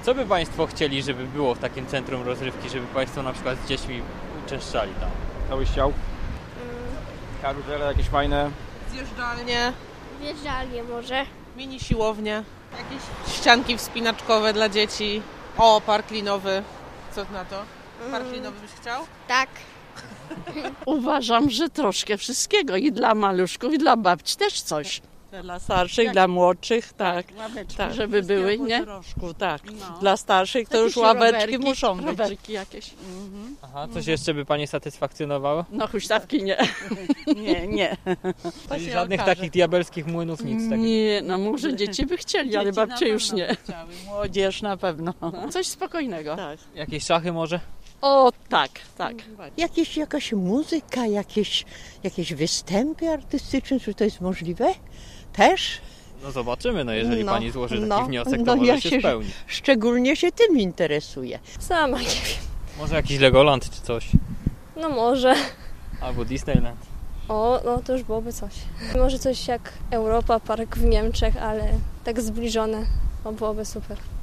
Co by Państwo chcieli, żeby było w takim centrum rozrywki, żeby Państwo na przykład z dziećmi uczęszczali tam? Co byś chciał? Karuzele jakieś fajne. Zjeżdżalnie, Wjeżdżalnie może. mini siłownie, jakieś ścianki wspinaczkowe dla dzieci. O, park linowy. Co na to? Park linowy byś chciał? Tak. Uważam, że troszkę wszystkiego i dla maluszków, i dla babci też coś. Dla starszych, dla młodszych, tak. Ławeczki, Tak, żeby były, po nie? troszku, tak. No. Dla starszych to już Jakieś ławeczki muszą być. rowerki jakieś. Aha, coś jeszcze by Pani satysfakcjonowało? No huśtawki nie. Nie. To Czyli się żadnych okaże. takich diabelskich młynów, nic takiego. Nie, no może dzieci by chcieli, ale Dzieci na babcie już pewno nie. by chciały, młodzież na pewno. Coś spokojnego. Tak. Jakieś szachy może? O, tak, tak. Jakaś muzyka, jakieś występy artystyczne, czy to jest możliwe? Też? No zobaczymy, no jeżeli No, Pani złoży taki no, wniosek, to no może ja się się- spełni. Szczególnie się tym interesuję. Sama nie wiem. Może jakiś Legoland czy coś? No może. Albo Disneyland. O, no to już byłoby coś. Może coś jak Europa, park w Niemczech, ale tak zbliżone. To byłoby super.